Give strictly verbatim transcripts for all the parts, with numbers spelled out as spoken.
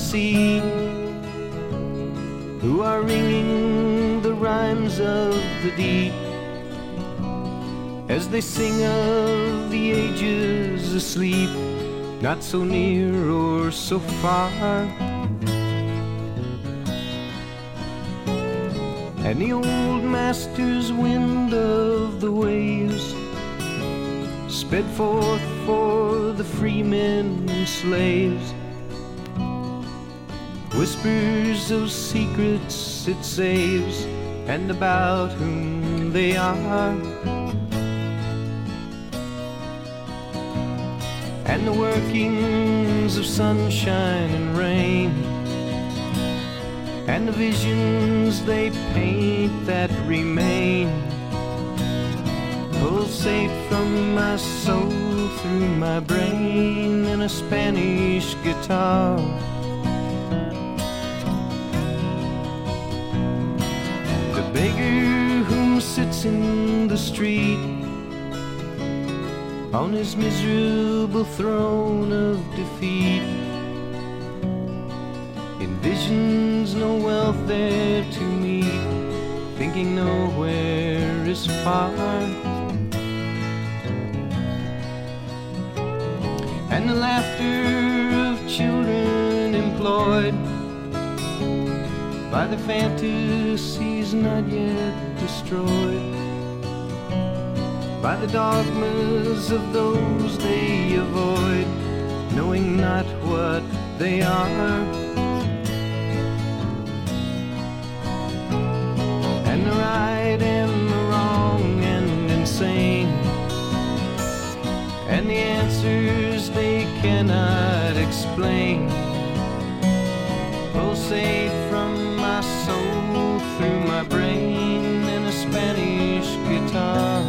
sea, who are ringing the rhymes of the deep, as they sing of the ages asleep, not so near or so far. And the old master's wind of the waves sped forth for the free men and slaves, whispers of secrets it saves, and about whom they are. And the workings of sunshine and rain, and the visions they paint that remain, pulsate from my soul through my brain in a Spanish guitar. The beggar whom sits in the street on his miserable throne of defeat envisions no wealth there to meet, thinking nowhere is far. And the laughter of children employed by the fantasies not yet destroyed, by the dogmas of those they avoid, knowing not what they are. And the right and the wrong and insane, and the answers they cannot explain, pulsate from my soul through my brain in a Spanish guitar.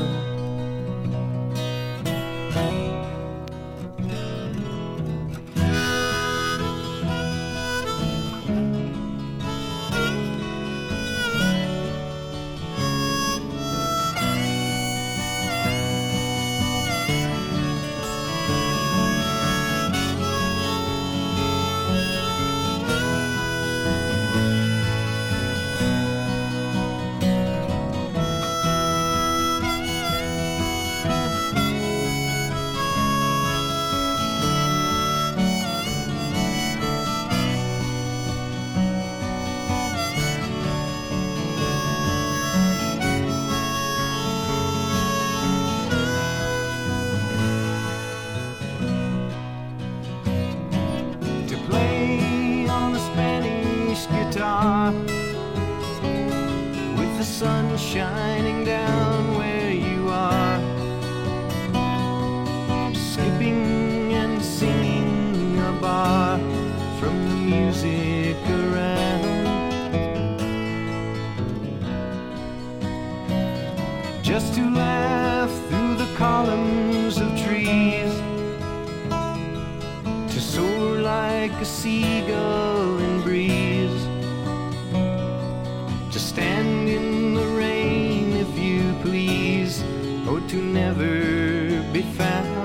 With the sun shining down where you are, skipping and singing a bar from the music around, just to laugh through the columns of trees, to soar like a seagull in breeze, to stand in the rain if you please, or to never be found.